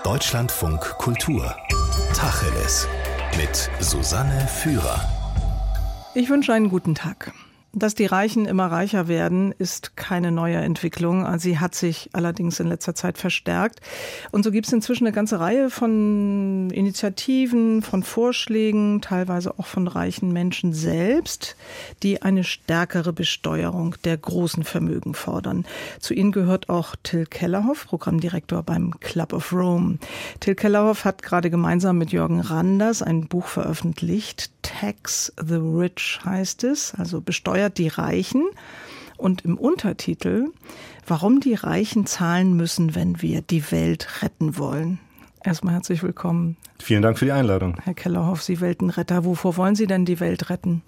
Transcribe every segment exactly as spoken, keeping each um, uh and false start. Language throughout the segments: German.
Deutschlandfunk Kultur. Tacheles. Mit Susanne Führer. Ich wünsche einen guten Tag. Dass die Reichen immer reicher werden, ist keine neue Entwicklung. Sie hat sich allerdings in letzter Zeit verstärkt. Und so gibt es inzwischen eine ganze Reihe von Initiativen, von Vorschlägen, teilweise auch von reichen Menschen selbst, die eine stärkere Besteuerung der großen Vermögen fordern. Zu ihnen gehört auch Till Kellerhoff, Programmdirektor beim Club of Rome. Till Kellerhoff hat gerade gemeinsam mit Jürgen Randers ein Buch veröffentlicht. Tax the Rich heißt es, also besteuert die Reichen. Und im Untertitel, warum die Reichen zahlen müssen, wenn wir die Welt retten wollen. Erstmal herzlich willkommen. Vielen Dank für die Einladung. Herr Kellerhoff, Sie Weltenretter. Wovor wollen Sie denn die Welt retten?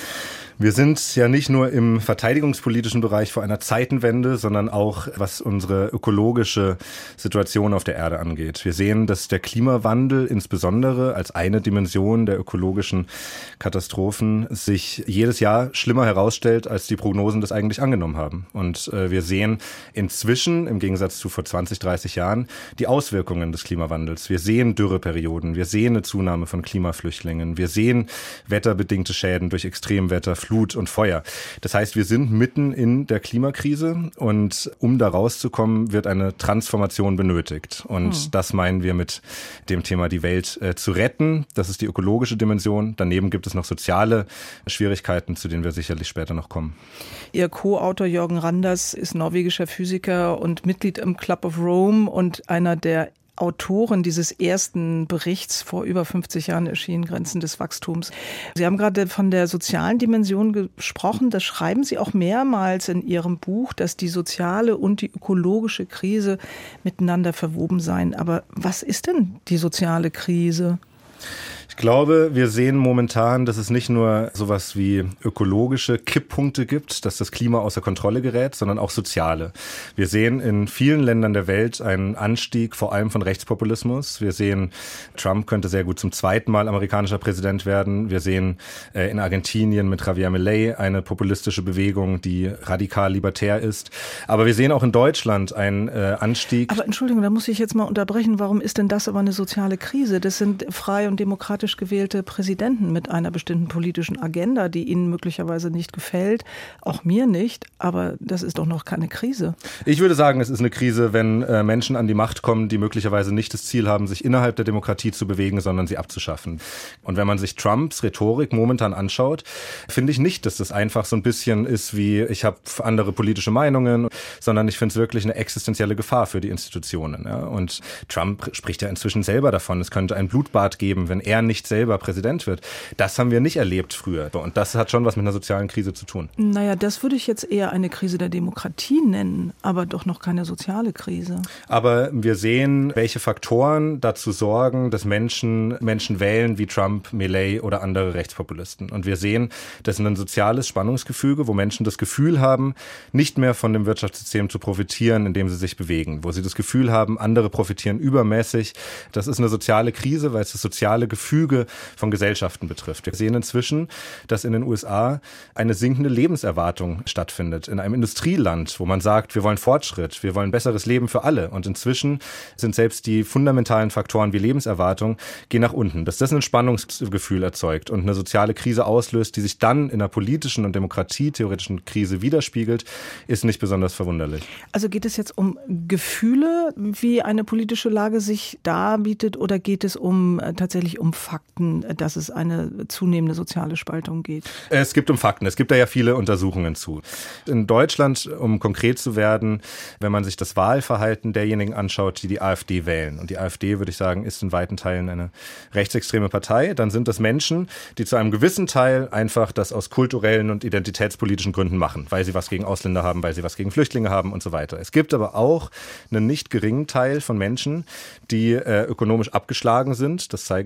Wir sind ja nicht nur im verteidigungspolitischen Bereich vor einer Zeitenwende, sondern auch, was unsere ökologische Situation auf der Erde angeht. Wir sehen, dass der Klimawandel insbesondere als eine Dimension der ökologischen Katastrophen sich jedes Jahr schlimmer herausstellt, als die Prognosen das eigentlich angenommen haben. Und äh, wir sehen inzwischen, im Gegensatz zu vor zwanzig, dreißig Jahren, die Auswirkungen des Klimawandels. Wir sehen Dürreperioden, wir sehen eine Zunahme von Klimaflüchtlingen, wir sehen wetterbedingte Schäden durch Extremwetter, Flut und Feuer. Das heißt, wir sind mitten in der Klimakrise und um da rauszukommen, wird eine Transformation benötigt. Und hm. das meinen wir mit dem Thema, die Welt äh, zu retten. Das ist die ökologische Dimension. Daneben gibt es noch soziale Schwierigkeiten, zu denen wir sicherlich später noch kommen. Ihr Co-Autor Jürgen Randers ist norwegischer Physiker und Mitglied im Club of Rome und einer der Autoren dieses ersten Berichts, vor über fünfzig Jahren erschienen, Grenzen des Wachstums. Sie haben gerade von der sozialen Dimension gesprochen. Das schreiben Sie auch mehrmals in Ihrem Buch, dass die soziale und die ökologische Krise miteinander verwoben seien. Aber was ist denn die soziale Krise? Ich glaube, wir sehen momentan, dass es nicht nur sowas wie ökologische Kipppunkte gibt, dass das Klima außer Kontrolle gerät, sondern auch soziale. Wir sehen in vielen Ländern der Welt einen Anstieg, vor allem von Rechtspopulismus. Wir sehen, Trump könnte sehr gut zum zweiten Mal amerikanischer Präsident werden. Wir sehen äh, in Argentinien mit Javier Milei eine populistische Bewegung, die radikal libertär ist. Aber wir sehen auch in Deutschland einen äh, Anstieg. Aber Entschuldigung, da muss ich jetzt mal unterbrechen. Warum ist denn das aber eine soziale Krise? Das sind frei und demokratisch gewählte Präsidenten mit einer bestimmten politischen Agenda, die Ihnen möglicherweise nicht gefällt, auch mir nicht, aber das ist doch noch keine Krise. Ich würde sagen, es ist eine Krise, wenn äh, Menschen an die Macht kommen, die möglicherweise nicht das Ziel haben, sich innerhalb der Demokratie zu bewegen, sondern sie abzuschaffen. Und wenn man sich Trumps Rhetorik momentan anschaut, finde ich nicht, dass das einfach so ein bisschen ist wie, ich habe andere politische Meinungen, sondern ich finde es wirklich eine existenzielle Gefahr für die Institutionen. Ja? Und Trump spricht ja inzwischen selber davon, es könnte ein Blutbad geben, wenn er nicht selber Präsident wird. Das haben wir nicht erlebt früher. Und das hat schon was mit einer sozialen Krise zu tun. Naja, das würde ich jetzt eher eine Krise der Demokratie nennen, aber doch noch keine soziale Krise. Aber wir sehen, welche Faktoren dazu sorgen, dass Menschen Menschen wählen wie Trump, Milei oder andere Rechtspopulisten. Und wir sehen, das ist ein soziales Spannungsgefüge, wo Menschen das Gefühl haben, nicht mehr von dem Wirtschaftssystem zu profitieren, in dem sie sich bewegen. Wo sie das Gefühl haben, andere profitieren übermäßig. Das ist eine soziale Krise, weil es das soziale Gefüge von Gesellschaften betrifft. Wir sehen inzwischen, dass in den U S A eine sinkende Lebenserwartung stattfindet. In einem Industrieland, wo man sagt, wir wollen Fortschritt, wir wollen besseres Leben für alle. Und inzwischen sind selbst die fundamentalen Faktoren wie Lebenserwartung gehen nach unten. Dass das ein Spannungsgefühl erzeugt und eine soziale Krise auslöst, die sich dann in einer politischen und demokratietheoretischen Krise widerspiegelt, ist nicht besonders verwunderlich. Also geht es jetzt um Gefühle, wie eine politische Lage sich darbietet, oder geht es um tatsächlich um Fakten, dass es eine zunehmende soziale Spaltung geht? Es gibt um Fakten. Es gibt da ja viele Untersuchungen zu. In Deutschland, um konkret zu werden, wenn man sich das Wahlverhalten derjenigen anschaut, die die AfD wählen. Und die AfD, würde ich sagen, ist in weiten Teilen eine rechtsextreme Partei. Dann sind das Menschen, die zu einem gewissen Teil einfach das aus kulturellen und identitätspolitischen Gründen machen, weil sie was gegen Ausländer haben, weil sie was gegen Flüchtlinge haben und so weiter. Es gibt aber auch einen nicht geringen Teil von Menschen, die äh, ökonomisch abgeschlagen sind, das zeigen Studien,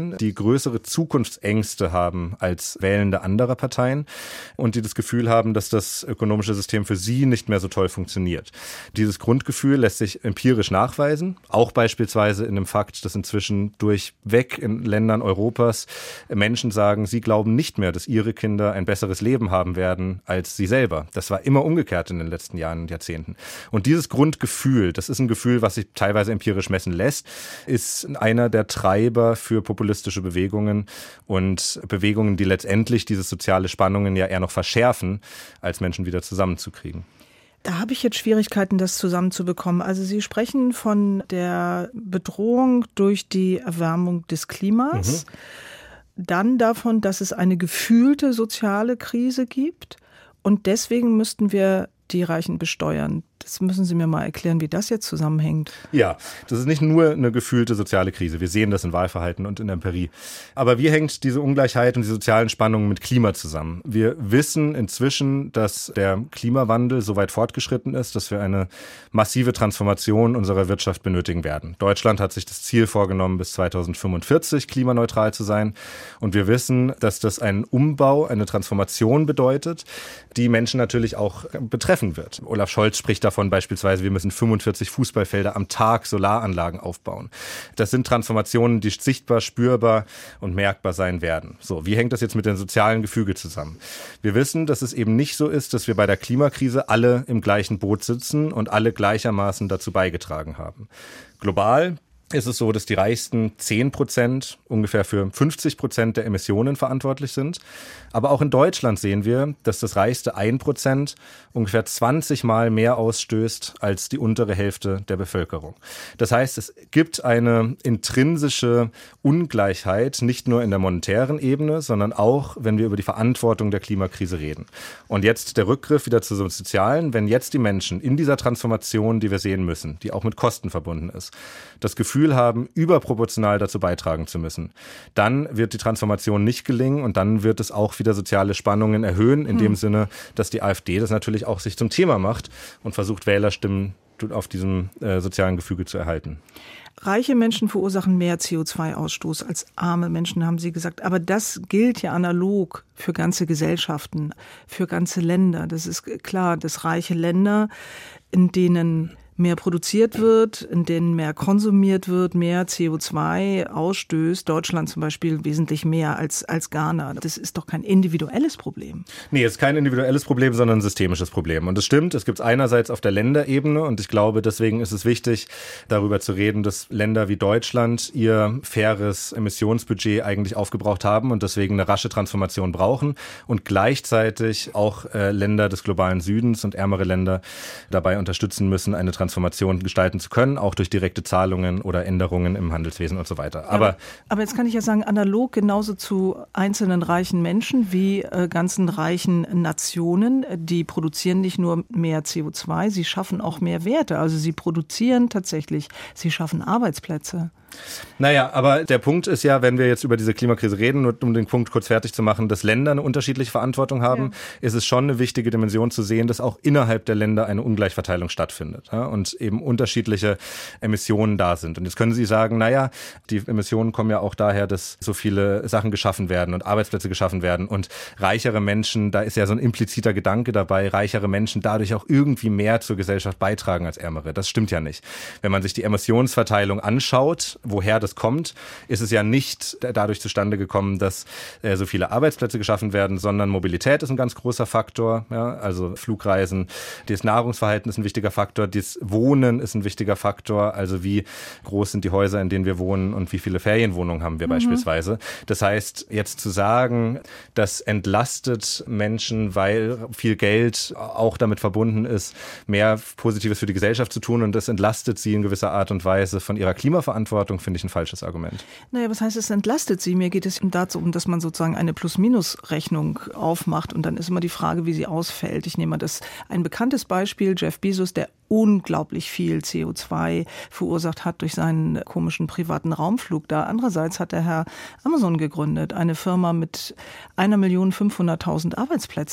Parteien, die größere Zukunftsängste haben als Wählende anderer Parteien und die das Gefühl haben, dass das ökonomische System für sie nicht mehr so toll funktioniert. Dieses Grundgefühl lässt sich empirisch nachweisen, auch beispielsweise in dem Fakt, dass inzwischen durchweg in Ländern Europas Menschen sagen, sie glauben nicht mehr, dass ihre Kinder ein besseres Leben haben werden als sie selber. Das war immer umgekehrt in den letzten Jahren und Jahrzehnten. Und dieses Grundgefühl, das ist ein Gefühl, was sich teilweise empirisch messen lässt, ist einer der Treiber für populistische Bewegungen und Bewegungen, die letztendlich diese soziale Spannungen ja eher noch verschärfen, als Menschen wieder zusammenzukriegen. Da habe ich jetzt Schwierigkeiten, das zusammenzubekommen. Also Sie sprechen von der Bedrohung durch die Erwärmung des Klimas, mhm. dann davon, dass es eine gefühlte soziale Krise gibt und deswegen müssten wir die Reichen besteuern. Das müssen Sie mir mal erklären, wie das jetzt zusammenhängt. Ja, das ist nicht nur eine gefühlte soziale Krise. Wir sehen das in Wahlverhalten und in der Empirie. Aber wie hängt diese Ungleichheit und die sozialen Spannungen mit Klima zusammen? Wir wissen inzwischen, dass der Klimawandel so weit fortgeschritten ist, dass wir eine massive Transformation unserer Wirtschaft benötigen werden. Deutschland hat sich das Ziel vorgenommen, bis zweitausendfünfundvierzig klimaneutral zu sein. Und wir wissen, dass das einen Umbau, eine Transformation bedeutet, die Menschen natürlich auch betreffen wird. Olaf Scholz spricht davon beispielsweise, wir müssen fünfundvierzig Fußballfelder am Tag Solaranlagen aufbauen. Das sind Transformationen, die sichtbar, spürbar und merkbar sein werden. So, wie hängt das jetzt mit dem sozialen Gefüge zusammen? Wir wissen, dass es eben nicht so ist, dass wir bei der Klimakrise alle im gleichen Boot sitzen und alle gleichermaßen dazu beigetragen haben. Global ist es so, dass die reichsten zehn Prozent ungefähr für fünfzig Prozent der Emissionen verantwortlich sind. Aber auch in Deutschland sehen wir, dass das reichste ein Prozent ungefähr zwanzig Mal mehr ausstößt als die untere Hälfte der Bevölkerung. Das heißt, es gibt eine intrinsische Ungleichheit, nicht nur in der monetären Ebene, sondern auch, wenn wir über die Verantwortung der Klimakrise reden. Und jetzt der Rückgriff wieder zu so Sozialen. Wenn jetzt die Menschen in dieser Transformation, die wir sehen müssen, die auch mit Kosten verbunden ist, das Gefühl haben, überproportional dazu beitragen zu müssen, dann wird die Transformation nicht gelingen und dann wird es auch wieder soziale Spannungen erhöhen, in hm. dem Sinne, dass die AfD das natürlich auch sich zum Thema macht und versucht, Wählerstimmen auf diesem äh, sozialen Gefüge zu erhalten. Reiche Menschen verursachen mehr C O zwei Ausstoß als arme Menschen, haben Sie gesagt. Aber das gilt ja analog für ganze Gesellschaften, für ganze Länder. Das ist klar, dass reiche Länder, in denen mehr produziert wird, in denen mehr konsumiert wird, mehr C O zwei ausstößt. Deutschland zum Beispiel wesentlich mehr als, als Ghana. Das ist doch kein individuelles Problem. Nee, es ist kein individuelles Problem, sondern ein systemisches Problem. Und es stimmt, es gibt es einerseits auf der Länderebene und ich glaube, deswegen ist es wichtig, darüber zu reden, dass Länder wie Deutschland ihr faires Emissionsbudget eigentlich aufgebraucht haben und deswegen eine rasche Transformation brauchen und gleichzeitig auch äh, Länder des globalen Südens und ärmere Länder dabei unterstützen müssen, eine Transformation Transformation gestalten zu können, auch durch direkte Zahlungen oder Änderungen im Handelswesen und so weiter. Aber, ja, aber jetzt kann ich ja sagen, analog genauso zu einzelnen reichen Menschen wie äh, ganzen reichen Nationen, die produzieren nicht nur mehr C O zwei, sie schaffen auch mehr Werte. Also sie produzieren tatsächlich, sie schaffen Arbeitsplätze. Naja, aber der Punkt ist ja, wenn wir jetzt über diese Klimakrise reden, nur um den Punkt kurz fertig zu machen, dass Länder eine unterschiedliche Verantwortung haben, ja. ist es schon eine wichtige Dimension zu sehen, dass auch innerhalb der Länder eine Ungleichverteilung stattfindet, ja, und eben unterschiedliche Emissionen da sind. Und jetzt können Sie sagen, naja, die Emissionen kommen ja auch daher, dass so viele Sachen geschaffen werden und Arbeitsplätze geschaffen werden und reichere Menschen, da ist ja so ein impliziter Gedanke dabei, reichere Menschen dadurch auch irgendwie mehr zur Gesellschaft beitragen als ärmere. Das stimmt ja nicht. Wenn man sich die Emissionsverteilung anschaut, woher das kommt, ist es ja nicht dadurch zustande gekommen, dass äh, so viele Arbeitsplätze geschaffen werden, sondern Mobilität ist ein ganz großer Faktor. Ja? Also Flugreisen, das Nahrungsverhalten ist ein wichtiger Faktor, das Wohnen ist ein wichtiger Faktor. Also wie groß sind die Häuser, in denen wir wohnen und wie viele Ferienwohnungen haben wir mhm. beispielsweise. Das heißt, jetzt zu sagen, das entlastet Menschen, weil viel Geld auch damit verbunden ist, mehr Positives für die Gesellschaft zu tun und das entlastet sie in gewisser Art und Weise von ihrer Klimaverantwortung, finde ich ein falsches Argument. Naja, was heißt, es entlastet sie? Mir geht es dazu um, dass man sozusagen eine Plus-Minus-Rechnung aufmacht und dann ist immer die Frage, wie sie ausfällt. Ich nehme mal das ein bekanntes Beispiel, Jeff Bezos, der unglaublich viel C O zwei verursacht hat durch seinen komischen privaten Raumflug da. Andererseits hat der Herr Amazon gegründet, eine Firma mit einer Million fünfhunderttausend Arbeitsplätzen.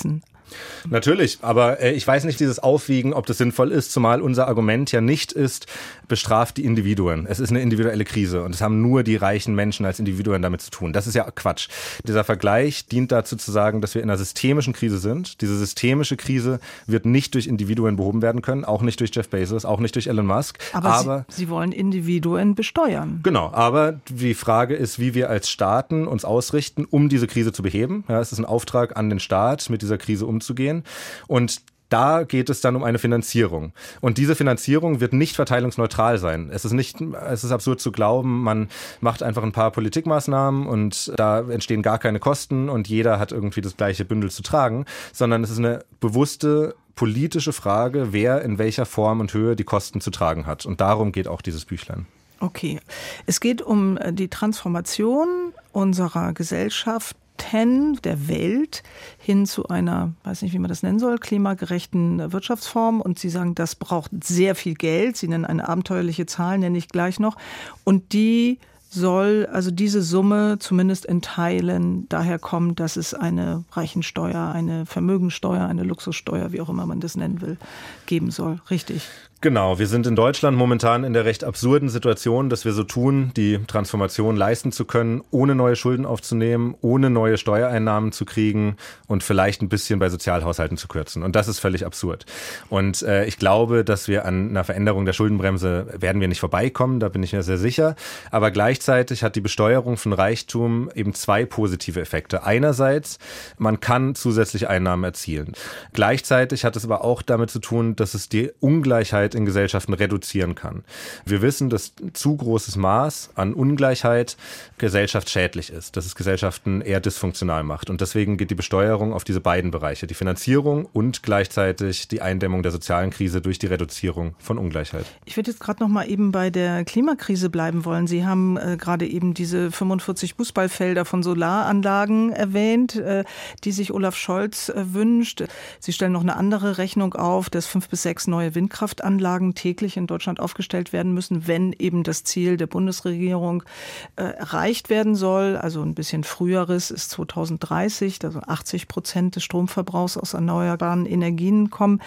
Natürlich, aber äh, ich weiß nicht, dieses Aufwiegen, ob das sinnvoll ist, zumal unser Argument ja nicht ist, bestraft die Individuen. Es ist eine individuelle Krise und es haben nur die reichen Menschen als Individuen damit zu tun. Das ist ja Quatsch. Dieser Vergleich dient dazu zu sagen, dass wir in einer systemischen Krise sind. Diese systemische Krise wird nicht durch Individuen behoben werden können, auch nicht durch Jeff Bezos, auch nicht durch Elon Musk. Aber, aber Sie, Sie wollen Individuen besteuern. Genau, aber die Frage ist, wie wir als Staaten uns ausrichten, um diese Krise zu beheben. Ja, es ist ein Auftrag an den Staat, mit dieser Krise umzugehen. Und da geht es dann um eine Finanzierung. Und diese Finanzierung wird nicht verteilungsneutral sein. Es ist nicht, es ist absurd zu glauben, man macht einfach ein paar Politikmaßnahmen und da entstehen gar keine Kosten und jeder hat irgendwie das gleiche Bündel zu tragen, sondern es ist eine bewusste politische Frage, wer in welcher Form und Höhe die Kosten zu tragen hat. Und darum geht auch dieses Büchlein. Okay. Es geht um die Transformation unserer Gesellschaft, der Welt hin zu einer, weiß nicht, wie man das nennen soll, klimagerechten Wirtschaftsform. Und Sie sagen, das braucht sehr viel Geld. Sie nennen eine abenteuerliche Zahl, nenne ich gleich noch. Und die soll, also diese Summe zumindest in Teilen daher kommen, dass es eine Reichensteuer, eine Vermögensteuer, eine Luxussteuer, wie auch immer man das nennen will, geben soll. Richtig? Genau, wir sind in Deutschland momentan in der recht absurden Situation, dass wir so tun, die Transformation leisten zu können, ohne neue Schulden aufzunehmen, ohne neue Steuereinnahmen zu kriegen und vielleicht ein bisschen bei Sozialhaushalten zu kürzen. Und das ist völlig absurd. Und äh, ich glaube, dass wir an einer Veränderung der Schuldenbremse werden wir nicht vorbeikommen, da bin ich mir sehr sicher. Aber gleichzeitig hat die Besteuerung von Reichtum eben zwei positive Effekte. Einerseits, man kann zusätzliche Einnahmen erzielen. Gleichzeitig hat es aber auch damit zu tun, dass es die Ungleichheit in Gesellschaften reduzieren kann. Wir wissen, dass zu großes Maß an Ungleichheit gesellschaftsschädlich ist, dass es Gesellschaften eher dysfunktional macht. Und deswegen geht die Besteuerung auf diese beiden Bereiche, die Finanzierung und gleichzeitig die Eindämmung der sozialen Krise durch die Reduzierung von Ungleichheit. Ich würde jetzt gerade noch mal eben bei der Klimakrise bleiben wollen. Sie haben äh, gerade eben diese fünfundvierzig Fußballfelder von Solaranlagen erwähnt, äh, die sich Olaf Scholz äh, wünscht. Sie stellen noch eine andere Rechnung auf, dass fünf bis sechs neue Windkraftanlagen täglich in Deutschland aufgestellt werden müssen, wenn eben das Ziel der Bundesregierung äh, erreicht werden soll. Also ein bisschen früheres ist zweitausenddreißig, also achtzig Prozent des Stromverbrauchs aus erneuerbaren Energien kommen.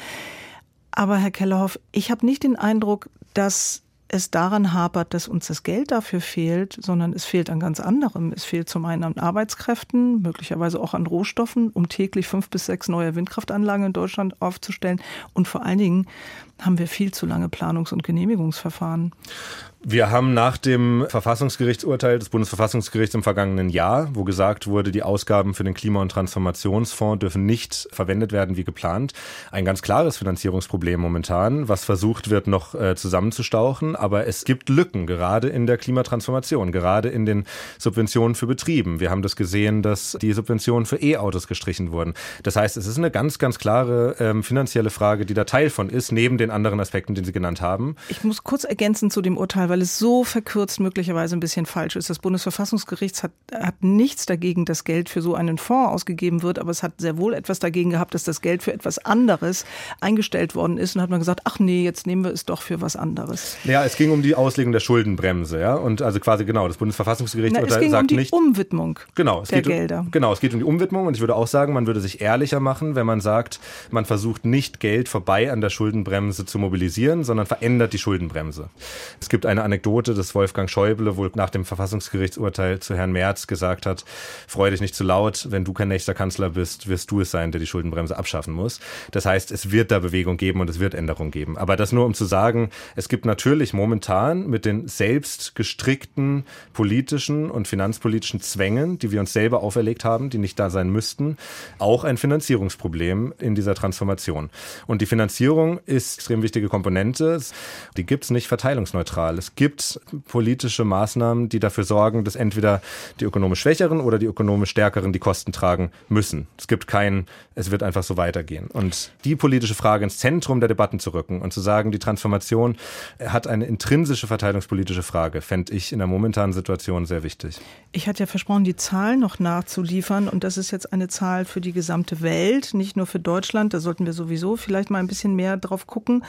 Aber Herr Kellerhoff, ich habe nicht den Eindruck, dass es daran hapert, dass uns das Geld dafür fehlt, sondern es fehlt an ganz anderem. Es fehlt zum einen an Arbeitskräften, möglicherweise auch an Rohstoffen, um täglich fünf bis sechs neue Windkraftanlagen in Deutschland aufzustellen. Und vor allen Dingen haben wir viel zu lange Planungs- und Genehmigungsverfahren. Wir haben nach dem Verfassungsgerichtsurteil des Bundesverfassungsgerichts im vergangenen Jahr, wo gesagt wurde, die Ausgaben für den Klima- und Transformationsfonds dürfen nicht verwendet werden wie geplant, ein ganz klares Finanzierungsproblem momentan, was versucht wird, noch äh, zusammenzustauchen. Aber es gibt Lücken, gerade in der Klimatransformation, gerade in den Subventionen für Betrieben. Wir haben das gesehen, dass die Subventionen für E-Autos gestrichen wurden. Das heißt, es ist eine ganz, ganz klare ähm, finanzielle Frage, die da Teil von ist, neben den anderen Aspekten, den Sie genannt haben. Ich muss kurz ergänzen zu dem Urteil, weil es so verkürzt möglicherweise ein bisschen falsch ist. Das Bundesverfassungsgericht hat, hat nichts dagegen, dass Geld für so einen Fonds ausgegeben wird, aber es hat sehr wohl etwas dagegen gehabt, dass das Geld für etwas anderes eingestellt worden ist. Und hat man gesagt, ach nee, jetzt nehmen wir es doch für was anderes. Ja, es ging um die Auslegung der Schuldenbremse, ja, und also quasi genau, das Bundesverfassungsgericht Na, sagt nicht... Es ging um die nicht, Umwidmung genau, es der geht um, Gelder. Genau, es geht um die Umwidmung und ich würde auch sagen, man würde sich ehrlicher machen, wenn man sagt, man versucht nicht Geld vorbei an der Schuldenbremse zu mobilisieren, sondern verändert die Schuldenbremse. Es gibt eine Anekdote, dass Wolfgang Schäuble wohl nach dem Verfassungsgerichtsurteil zu Herrn Merz gesagt hat, freu dich nicht zu laut, wenn du kein nächster Kanzler bist, wirst du es sein, der die Schuldenbremse abschaffen muss. Das heißt, es wird da Bewegung geben und es wird Änderung geben. Aber das nur, um zu sagen, es gibt natürlich momentan mit den selbst gestrickten politischen und finanzpolitischen Zwängen, die wir uns selber auferlegt haben, die nicht da sein müssten, auch ein Finanzierungsproblem in dieser Transformation. Und die Finanzierung ist extrem wichtige Komponente. Die gibt es nicht verteilungsneutral. Es gibt politische Maßnahmen, die dafür sorgen, dass entweder die ökonomisch Schwächeren oder die ökonomisch Stärkeren die Kosten tragen müssen. Es gibt kein, es wird einfach so weitergehen. Und die politische Frage ins Zentrum der Debatten zu rücken und zu sagen, die Transformation hat eine intrinsische verteilungspolitische Frage, fände ich in der momentanen Situation sehr wichtig. Ich hatte ja versprochen, die Zahlen noch nachzuliefern und das ist jetzt eine Zahl für die gesamte Welt, nicht nur für Deutschland, da sollten wir sowieso vielleicht mal ein bisschen mehr drauf gucken.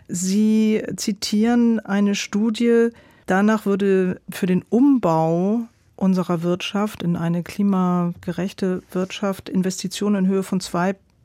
Sie zitieren eine Studie, danach würde für den Umbau unserer Wirtschaft in eine klimagerechte Wirtschaft Investitionen in Höhe von zwei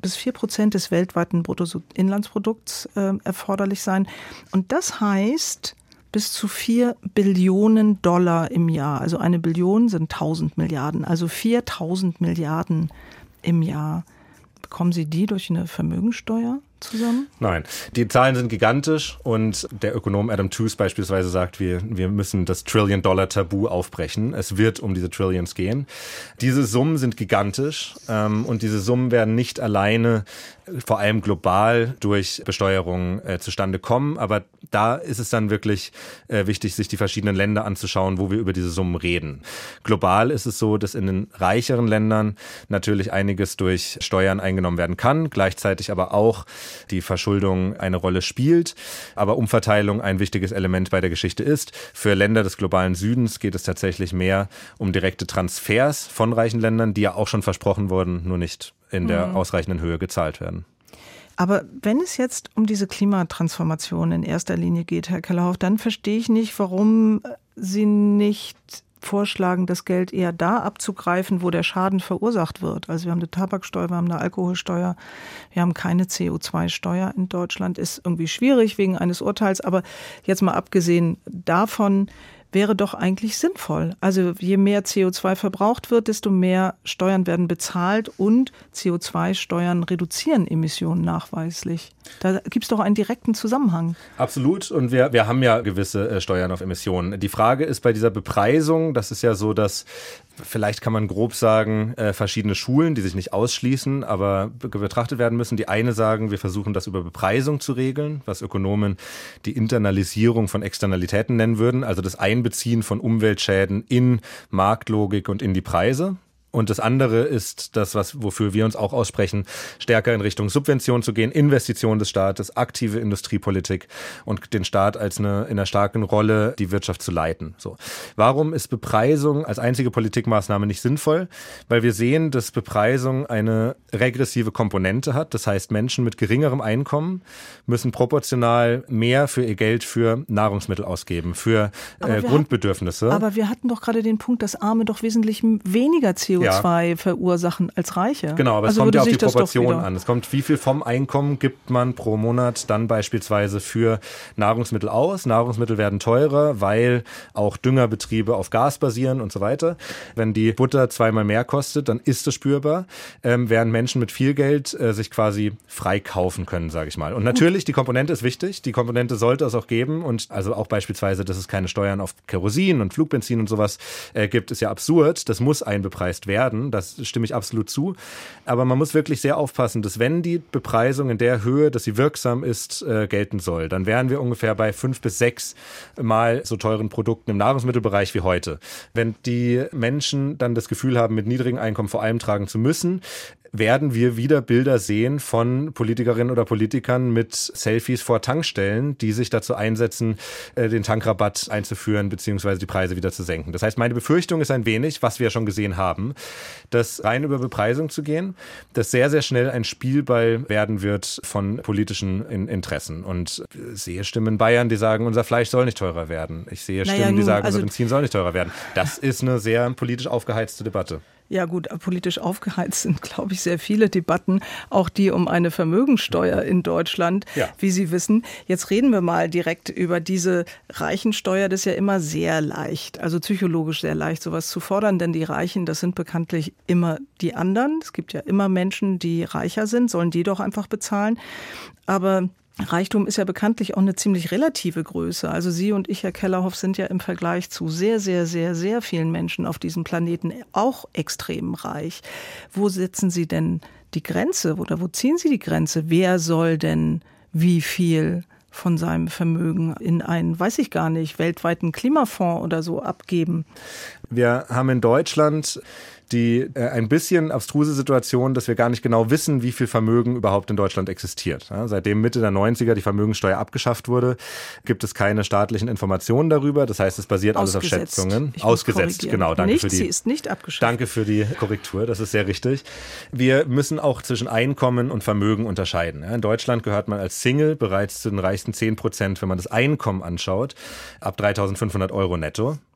bis vier Prozent des weltweiten Bruttoinlandsprodukts äh, erforderlich sein. Und das heißt bis zu vier Billionen Dollar im Jahr. Also eine Billion sind tausend Milliarden, also viertausend Milliarden im Jahr. Bekommen Sie die durch eine Vermögensteuer zusammen? Nein, die Zahlen sind gigantisch und der Ökonom Adam Tooze beispielsweise sagt, wir, wir müssen das Trillion-Dollar-Tabu aufbrechen. Es wird um diese Trillions gehen. Diese Summen sind gigantisch ähm, und diese Summen werden nicht alleine, vor allem global, durch Besteuerung äh, zustande kommen. Aber da ist es dann wirklich äh, wichtig, sich die verschiedenen Länder anzuschauen, wo wir über diese Summen reden. Global ist es so, dass in den reicheren Ländern natürlich einiges durch Steuern eingenommen werden kann, gleichzeitig aber auch die Verschuldung eine Rolle spielt, aber Umverteilung ein wichtiges Element bei der Geschichte ist. Für Länder des globalen Südens geht es tatsächlich mehr um direkte Transfers von reichen Ländern, die ja auch schon versprochen wurden, nur nicht in der mhm. ausreichenden Höhe gezahlt werden. Aber wenn es jetzt um diese Klimatransformation in erster Linie geht, Herr Kellerhoff, dann verstehe ich nicht, warum Sie nicht vorschlagen, das Geld eher da abzugreifen, wo der Schaden verursacht wird. Also wir haben eine Tabaksteuer, wir haben eine Alkoholsteuer, wir haben keine C O zwei Steuer in Deutschland. Ist irgendwie schwierig wegen eines Urteils, aber jetzt mal abgesehen davon, wäre doch eigentlich sinnvoll. Also je mehr C O zwei verbraucht wird, desto mehr Steuern werden bezahlt und C O zwei Steuern reduzieren Emissionen nachweislich. Da gibt es doch einen direkten Zusammenhang. Absolut, und wir, wir haben ja gewisse äh, Steuern auf Emissionen. Die Frage ist bei dieser Bepreisung, das ist ja so, dass vielleicht kann man grob sagen, äh, verschiedene Schulen, die sich nicht ausschließen, aber be- betrachtet werden müssen. Die eine sagen, wir versuchen das über Bepreisung zu regeln, was Ökonomen die Internalisierung von Externalitäten nennen würden, also das Einbeziehen von Umweltschäden in Marktlogik und in die Preise. Und das andere ist das, was, wofür wir uns auch aussprechen, stärker in Richtung Subvention zu gehen, Investition des Staates, aktive Industriepolitik und den Staat als eine, in einer starken Rolle die Wirtschaft zu leiten. So. Warum ist Bepreisung als einzige Politikmaßnahme nicht sinnvoll? Weil wir sehen, dass Bepreisung eine regressive Komponente hat. Das heißt, Menschen mit geringerem Einkommen müssen proportional mehr für ihr Geld für Nahrungsmittel ausgeben, für äh, Grundbedürfnisse. Hatten, aber wir hatten doch gerade den Punkt, dass Arme doch wesentlich weniger C O zwei ja. verursachen als Reiche. Genau, aber also es kommt ja auf die Proportion an. Es kommt, wie viel vom Einkommen gibt man pro Monat dann beispielsweise für Nahrungsmittel aus. Nahrungsmittel werden teurer, weil auch Düngerbetriebe auf Gas basieren und so weiter. Wenn die Butter zweimal mehr kostet, dann ist es spürbar, ähm, während Menschen mit viel Geld äh, sich quasi frei kaufen können, sage ich mal. Und natürlich, die Komponente ist wichtig. Die Komponente sollte es auch geben. Und also auch beispielsweise, dass es keine Steuern auf Kerosin und Flugbenzin und sowas äh, gibt, ist ja absurd. Das muss einbepreist werden. werden. Das stimme ich absolut zu. Aber man muss wirklich sehr aufpassen, dass wenn die Bepreisung in der Höhe, dass sie wirksam ist, äh, gelten soll, dann wären wir ungefähr bei fünf bis sechs Mal so teuren Produkten im Nahrungsmittelbereich wie heute. Wenn die Menschen dann das Gefühl haben, mit niedrigem Einkommen vor allem tragen zu müssen, werden wir wieder Bilder sehen von Politikerinnen oder Politikern mit Selfies vor Tankstellen, die sich dazu einsetzen, den Tankrabatt einzuführen bzw. die Preise wieder zu senken. Das heißt, meine Befürchtung ist ein wenig, was wir schon gesehen haben, dass rein über Bepreisung zu gehen, das sehr, sehr schnell ein Spielball werden wird von politischen Interessen. Und ich sehe Stimmen in Bayern, die sagen, unser Fleisch soll nicht teurer werden. Ich sehe Stimmen, naja, nun, die sagen, also unser Benzin soll nicht teurer werden. Das ist eine sehr politisch aufgeheizte Debatte. Ja gut, politisch aufgeheizt sind, glaube ich, sehr viele Debatten, auch die um eine Vermögensteuer in Deutschland, ja. Wie Sie wissen. Jetzt reden wir mal direkt über diese Reichensteuer. Das ist ja immer sehr leicht, also psychologisch sehr leicht, sowas zu fordern, denn die Reichen, das sind bekanntlich immer die anderen. Es gibt ja immer Menschen, die reicher sind, sollen die doch einfach bezahlen. Aber Reichtum ist ja bekanntlich auch eine ziemlich relative Größe. Also Sie und ich, Herr Kellerhoff, sind ja im Vergleich zu sehr, sehr, sehr, sehr vielen Menschen auf diesem Planeten auch extrem reich. Wo setzen Sie denn die Grenze oder wo ziehen Sie die Grenze? Wer soll denn wie viel von seinem Vermögen in einen, weiß ich gar nicht, weltweiten Klimafonds oder so abgeben? Wir haben in Deutschland die äh, ein bisschen abstruse Situation, dass wir gar nicht genau wissen, wie viel Vermögen überhaupt in Deutschland existiert. Ja, seitdem Mitte der neunziger die Vermögensteuer abgeschafft wurde, gibt es keine staatlichen Informationen darüber. Das heißt, es basiert alles auf Schätzungen. Ausgesetzt, genau. Danke nicht, für die, sie ist nicht abgeschafft. Danke für die Korrektur, das ist sehr richtig. Wir müssen auch zwischen Einkommen und Vermögen unterscheiden. Ja, in Deutschland gehört man als Single bereits zu den reichsten zehn Prozent, wenn man das Einkommen anschaut, ab dreitausendfünfhundert Euro netto.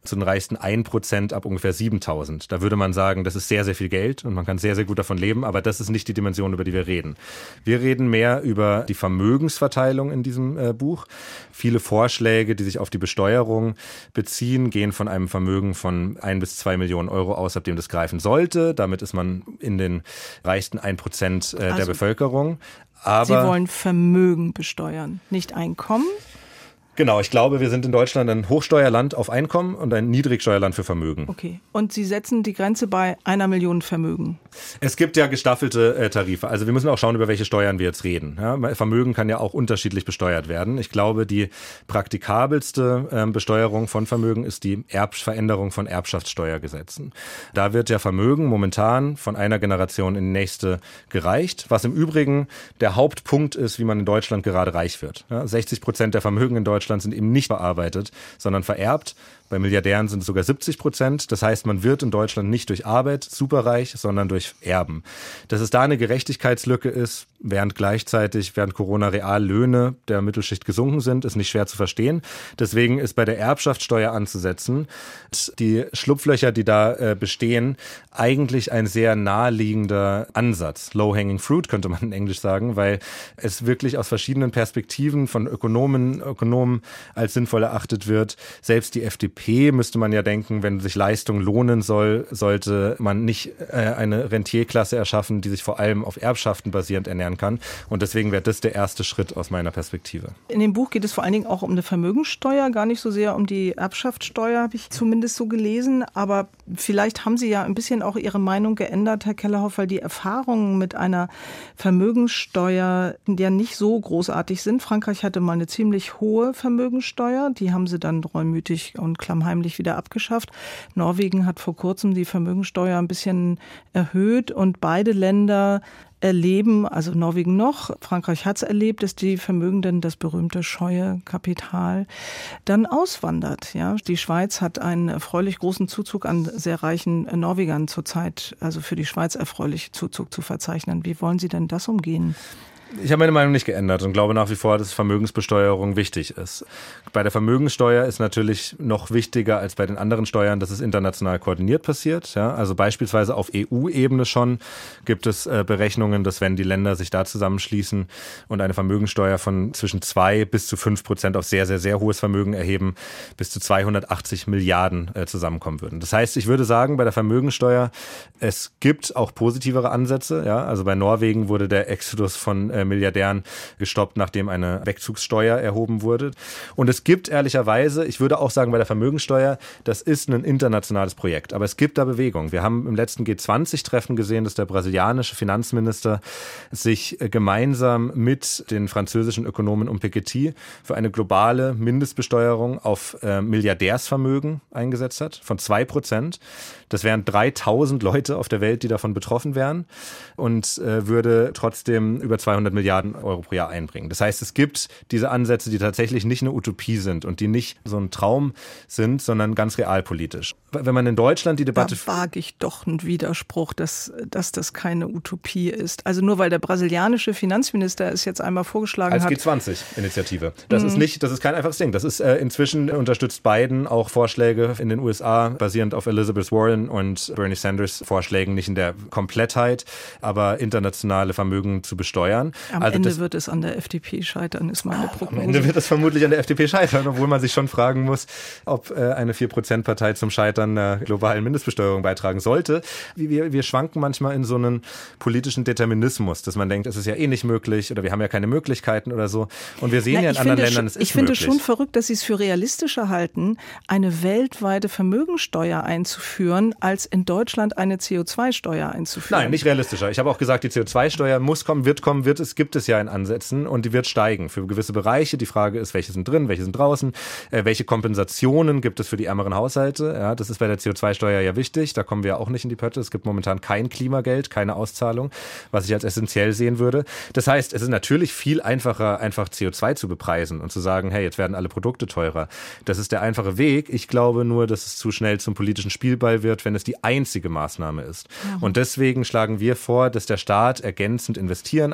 zu den reichsten ein Prozent ab ungefähr siebentausend. Da würde man sagen, das ist sehr, sehr viel Geld und man kann sehr, sehr gut davon leben, aber das ist nicht die Dimension, über die wir reden. Wir reden mehr über die Vermögensverteilung in diesem äh, Buch. Viele Vorschläge, die sich auf die Besteuerung beziehen, gehen von einem Vermögen von ein bis zwei Millionen Euro aus, ab dem das greifen sollte. Damit ist man in den reichsten ein Prozent äh, also, der Bevölkerung. Aber Sie wollen Vermögen besteuern, nicht Einkommen? Genau, ich glaube, wir sind in Deutschland ein Hochsteuerland auf Einkommen und ein Niedrigsteuerland für Vermögen. Okay. Und Sie setzen die Grenze bei einer Million Vermögen? Es gibt ja gestaffelte äh, Tarife. Also wir müssen auch schauen, über welche Steuern wir jetzt reden. Ja, Vermögen kann ja auch unterschiedlich besteuert werden. Ich glaube, die praktikabelste äh, Besteuerung von Vermögen ist die Erb- Veränderung von Erbschaftssteuergesetzen. Da wird ja Vermögen momentan von einer Generation in die nächste gereicht, was im Übrigen der Hauptpunkt ist, wie man in Deutschland gerade reich wird. Ja, sechzig Prozent der Vermögen in Deutschland sind eben nicht verarbeitet, sondern vererbt. Bei Milliardären sind es sogar siebzig Prozent. Das heißt, man wird in Deutschland nicht durch Arbeit superreich, sondern durch Erben. Dass es da eine Gerechtigkeitslücke ist, während gleichzeitig während Corona Reallöhne der Mittelschicht gesunken sind, ist nicht schwer zu verstehen. Deswegen ist bei der Erbschaftssteuer anzusetzen, die Schlupflöcher, die da äh, bestehen, eigentlich ein sehr naheliegender Ansatz. Low-hanging fruit könnte man in Englisch sagen, weil es wirklich aus verschiedenen Perspektiven von Ökonomen, Ökonomen als sinnvoll erachtet wird. Selbst die F D P müsste man ja denken, wenn sich Leistung lohnen soll, sollte man nicht äh, eine Rentierklasse erschaffen, die sich vor allem auf Erbschaften basierend ernähren kann. Und deswegen wäre das der erste Schritt aus meiner Perspektive. In dem Buch geht es vor allen Dingen auch um eine Vermögensteuer, gar nicht so sehr um die Erbschaftssteuer, habe ich zumindest so gelesen. Aber vielleicht haben Sie ja ein bisschen auch Ihre Meinung geändert, Herr Kellerhoff, weil die Erfahrungen mit einer Vermögensteuer ja nicht so großartig sind. Frankreich hatte mal eine ziemlich hohe Vermögensteuer, die haben sie dann reumütig und klammheimlich wieder abgeschafft. Norwegen hat vor kurzem die Vermögensteuer ein bisschen erhöht und beide Länder erleben, also Norwegen noch, Frankreich hat es erlebt, dass die Vermögenden, das berühmte scheue Kapital, dann auswandert. Ja, die Schweiz hat einen erfreulich großen Zuzug an sehr reichen Norwegern zurzeit, also für die Schweiz erfreulich Zuzug zu verzeichnen. Wie wollen Sie denn das umgehen? Ich habe meine Meinung nicht geändert und glaube nach wie vor, dass Vermögensbesteuerung wichtig ist. Bei der Vermögenssteuer ist natürlich noch wichtiger als bei den anderen Steuern, dass es international koordiniert passiert. Ja, also beispielsweise auf E U-Ebene schon gibt es äh, Berechnungen, dass wenn die Länder sich da zusammenschließen und eine Vermögenssteuer von zwischen zwei bis zu fünf Prozent auf sehr, sehr, sehr hohes Vermögen erheben, bis zu zweihundertachtzig Milliarden äh, zusammenkommen würden. Das heißt, ich würde sagen, bei der Vermögenssteuer, es gibt auch positivere Ansätze. Ja, also bei Norwegen wurde der Exodus von Milliardären gestoppt, nachdem eine Wegzugssteuer erhoben wurde. Und es gibt ehrlicherweise, ich würde auch sagen bei der Vermögensteuer, das ist ein internationales Projekt, aber es gibt da Bewegung. Wir haben im letzten G zwanzig Treffen gesehen, dass der brasilianische Finanzminister sich gemeinsam mit den französischen Ökonomen um Piketty für eine globale Mindestbesteuerung auf äh, Milliardärsvermögen eingesetzt hat, von zwei Prozent. Das wären dreitausend Leute auf der Welt, die davon betroffen wären und äh, würde trotzdem über zweihundert Milliarden Euro pro Jahr einbringen. Das heißt, es gibt diese Ansätze, die tatsächlich nicht eine Utopie sind und die nicht so ein Traum sind, sondern ganz realpolitisch. Wenn man in Deutschland die Debatte... Da wage ich doch einen Widerspruch, dass, dass das keine Utopie ist. Also nur weil der brasilianische Finanzminister es jetzt einmal vorgeschlagen als hat... Als G zwanzig-Initiative. Das mhm. ist nicht, das ist kein einfaches Ding. Das ist äh, inzwischen unterstützt Biden auch Vorschläge in den U S A, basierend auf Elizabeth Warren und Bernie Sanders Vorschlägen, nicht in der Komplettheit, aber internationale Vermögen zu besteuern. Am also Ende das, wird es an der F D P scheitern, ist meine Prognose. Am Ende wird es vermutlich an der F D P scheitern, obwohl man sich schon fragen muss, ob äh, eine vier Prozent Partei zum Scheitern einer globalen Mindestbesteuerung beitragen sollte. Wir, wir schwanken manchmal in so einen politischen Determinismus, dass man denkt, es ist ja eh nicht möglich oder wir haben ja keine Möglichkeiten oder so. Und wir sehen Na, ja in anderen Ländern, es ist Ich finde möglich. schon verrückt, dass Sie es für realistischer halten, eine weltweite Vermögensteuer einzuführen, als in Deutschland eine C O zwei Steuer einzuführen. Nein, nicht realistischer. Ich habe auch gesagt, die C O zwei Steuer muss kommen, wird kommen, wird es, gibt es ja in Ansätzen und die wird steigen für gewisse Bereiche. Die Frage ist, welche sind drin, welche sind draußen, äh, welche Kompensationen gibt es für die ärmeren Haushalte. Ja, das ist bei der C O zwei Steuer ja wichtig. Da kommen wir auch nicht in die Pötte. Es gibt momentan kein Klimageld, keine Auszahlung, was ich als essentiell sehen würde. Das heißt, es ist natürlich viel einfacher, einfach C O zwei zu bepreisen und zu sagen, hey, jetzt werden alle Produkte teurer. Das ist der einfache Weg. Ich glaube nur, dass es zu schnell zum politischen Spielball wird, wenn es die einzige Maßnahme ist. Ja. Und deswegen schlagen wir vor, dass der Staat ergänzend investieren, eingreifen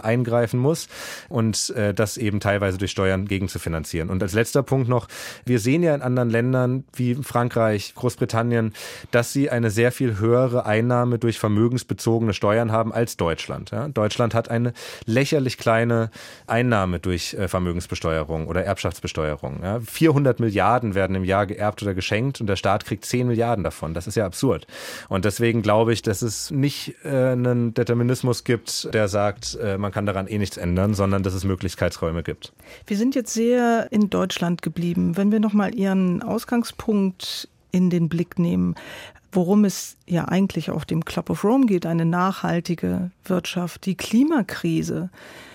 eingreifen muss und äh, das eben teilweise durch Steuern gegenzufinanzieren. Und als letzter Punkt noch, wir sehen ja in anderen Ländern wie Frankreich, Großbritannien, dass sie eine sehr viel höhere Einnahme durch vermögensbezogene Steuern haben als Deutschland. Ja? Deutschland hat eine lächerlich kleine Einnahme durch äh, Vermögensbesteuerung oder Erbschaftsbesteuerung. Ja? vierhundert Milliarden werden im Jahr geerbt oder geschenkt und der Staat kriegt zehn Milliarden davon. Das ist ja absurd. Und deswegen glaube ich, dass es nicht äh, einen Determinismus gibt, der sagt, äh, man kann daran eh nichts ändern, sondern dass es Möglichkeitsräume gibt. Wir sind jetzt sehr in Deutschland geblieben. Wenn wir nochmal Ihren Ausgangspunkt in den Blick nehmen, worum es ja eigentlich auf dem Club of Rome geht, eine nachhaltige Wirtschaft, die Klimakrise,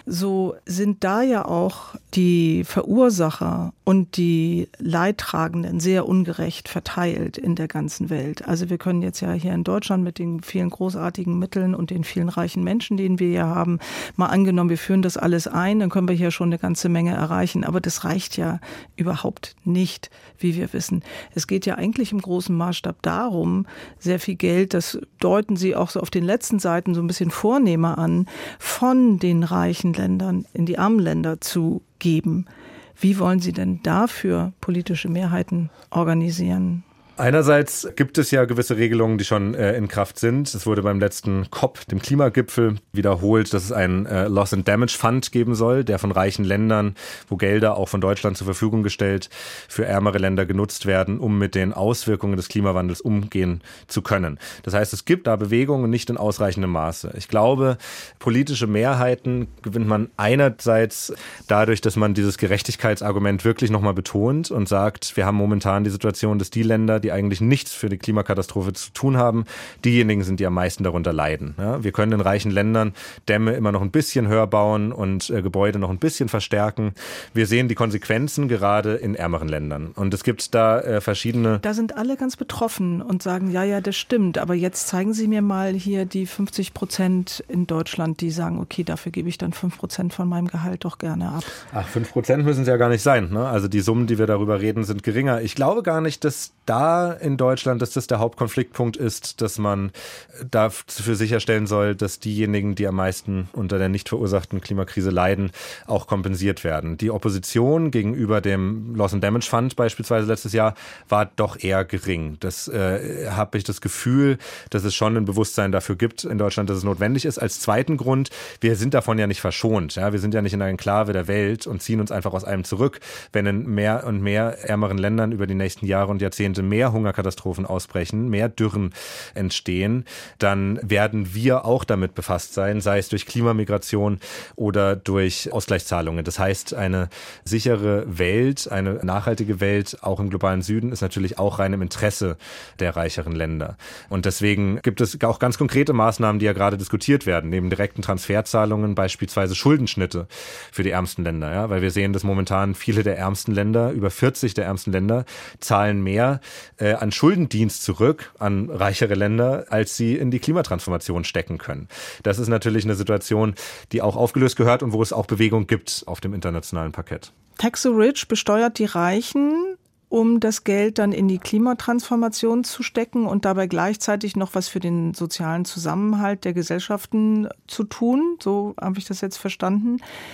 so sind da ja auch die Verursacher und die Leidtragenden sehr ungerecht verteilt in der ganzen Welt. Also wir können jetzt ja hier in Deutschland mit den vielen großartigen Mitteln und den vielen reichen Menschen, denen wir hier haben, mal angenommen, wir führen das alles ein, dann können wir hier schon eine ganze Menge erreichen. Aber das reicht ja überhaupt nicht, wie wir wissen. Es geht ja eigentlich im großen Maßstab darum, sehr viel Geld, das deuten Sie auch so auf den letzten Seiten so ein bisschen vornehmer an, von den reichen Ländern in die armen Länder zu geben. Wie wollen Sie denn dafür politische Mehrheiten organisieren? Einerseits gibt es ja gewisse Regelungen, die schon äh, in Kraft sind. Es wurde beim letzten C O P, dem Klimagipfel, wiederholt, dass es einen äh, Loss and Damage Fund geben soll, der von reichen Ländern, wo Gelder auch von Deutschland zur Verfügung gestellt, für ärmere Länder genutzt werden, um mit den Auswirkungen des Klimawandels umgehen zu können. Das heißt, es gibt da Bewegungen nicht in ausreichendem Maße. Ich glaube, politische Mehrheiten gewinnt man einerseits dadurch, dass man dieses Gerechtigkeitsargument wirklich nochmal betont und sagt, wir haben momentan die Situation, dass die Länder, die die eigentlich nichts für die Klimakatastrophe zu tun haben, diejenigen sind, die am meisten darunter leiden. Ja, wir können in reichen Ländern Dämme immer noch ein bisschen höher bauen und äh, Gebäude noch ein bisschen verstärken. Wir sehen die Konsequenzen gerade in ärmeren Ländern. Und es gibt da äh, verschiedene... Da sind alle ganz betroffen und sagen, ja, ja, das stimmt. Aber jetzt zeigen Sie mir mal hier die fünfzig Prozent in Deutschland, die sagen, okay, dafür gebe ich dann fünf Prozent von meinem Gehalt doch gerne ab. Ach, fünf Prozent müssen es ja gar nicht sein. Ne? Also die Summen, die wir darüber reden, sind geringer. Ich glaube gar nicht, dass da in Deutschland, dass das der Hauptkonfliktpunkt ist, dass man dafür sicherstellen soll, dass diejenigen, die am meisten unter der nicht verursachten Klimakrise leiden, auch kompensiert werden. Die Opposition gegenüber dem Loss and Damage Fund beispielsweise letztes Jahr war doch eher gering. Das äh, habe ich das Gefühl, dass es schon ein Bewusstsein dafür gibt in Deutschland, dass es notwendig ist. Als zweiten Grund, wir sind davon ja nicht verschont. Ja? Wir sind ja nicht in einer Enklave der Welt und ziehen uns einfach aus allem zurück. Wenn in mehr und mehr ärmeren Ländern über die nächsten Jahre und Jahrzehnte mehr Hungerkatastrophen ausbrechen, mehr Dürren entstehen, dann werden wir auch damit befasst sein, sei es durch Klimamigration oder durch Ausgleichszahlungen. Das heißt, eine sichere Welt, eine nachhaltige Welt, auch im globalen Süden, ist natürlich auch rein im Interesse der reicheren Länder. Und deswegen gibt es auch ganz konkrete Maßnahmen, die ja gerade diskutiert werden, neben direkten Transferzahlungen, beispielsweise Schuldenschnitte für die ärmsten Länder. Ja? Weil wir sehen, dass momentan viele der ärmsten Länder, über vierzig der ärmsten Länder, zahlen mehr äh, an Schuldendienst zurück an reichere Länder, als sie in die Klimatransformation stecken können. Das ist natürlich eine Situation, die auch aufgelöst gehört und wo es auch Bewegung gibt auf dem internationalen Parkett. Tax the Rich besteuert die Reichen, um das Geld dann in die Klimatransformation zu stecken und dabei gleichzeitig noch was für den sozialen Zusammenhalt der Gesellschaften zu tun. So habe ich das jetzt verstanden.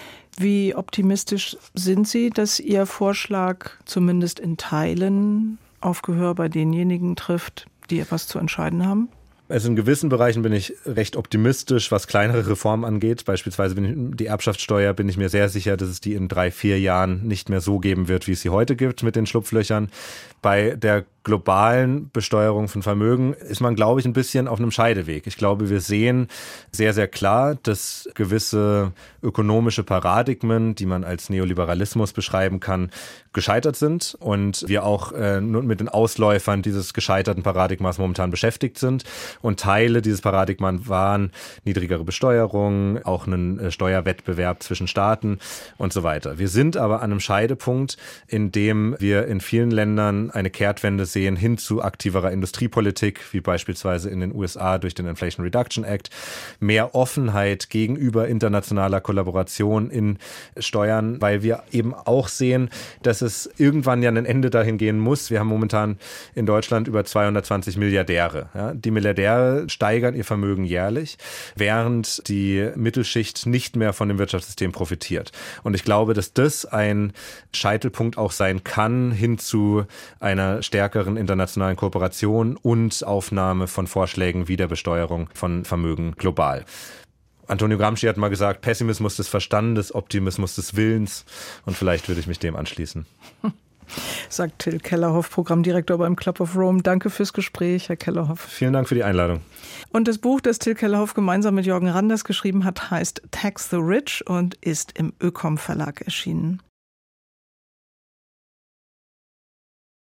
Wie optimistisch sind Sie, dass Ihr Vorschlag zumindest in Teilen auf Gehör bei denjenigen trifft, die etwas zu entscheiden haben? Also in gewissen Bereichen bin ich recht optimistisch, was kleinere Reformen angeht. Beispielsweise bin ich, die Erbschaftssteuer, bin ich mir sehr sicher, dass es die in drei, vier Jahren nicht mehr so geben wird, wie es sie heute gibt mit den Schlupflöchern. Bei der globalen Besteuerung von Vermögen ist man, glaube ich, ein bisschen auf einem Scheideweg. Ich glaube, wir sehen sehr, sehr klar, dass gewisse ökonomische Paradigmen, die man als Neoliberalismus beschreiben kann, gescheitert sind und wir auch äh, nur mit den Ausläufern dieses gescheiterten Paradigmas momentan beschäftigt sind. Und Teile dieses Paradigmas waren niedrigere Besteuerung, auch einen äh, Steuerwettbewerb zwischen Staaten und so weiter. Wir sind aber an einem Scheidepunkt, in dem wir in vielen Ländern eine Kehrtwende sehen, hin zu aktiverer Industriepolitik, wie beispielsweise in den U S A durch den Inflation Reduction Act, mehr Offenheit gegenüber internationaler Kollaboration in Steuern, weil wir eben auch sehen, dass es irgendwann ja ein Ende dahin gehen muss. Wir haben momentan in Deutschland über zweihundertzwanzig Milliardäre. Ja, die Milliardäre steigern ihr Vermögen jährlich, während die Mittelschicht nicht mehr von dem Wirtschaftssystem profitiert. Und ich glaube, dass das ein Scheitelpunkt auch sein kann hin zu einer stärkeren internationalen Kooperation und Aufnahme von Vorschlägen wie der Besteuerung von Vermögen global. Antonio Gramsci hat mal gesagt, Pessimismus des Verstandes, Optimismus des Willens. Und vielleicht würde ich mich dem anschließen. Sagt Till Kellerhoff, Programmdirektor beim Club of Rome. Danke fürs Gespräch, Herr Kellerhoff. Vielen Dank für die Einladung. Und das Buch, das Till Kellerhoff gemeinsam mit Jürgen Randers geschrieben hat, heißt Tax the Rich und ist im Ökom Verlag erschienen.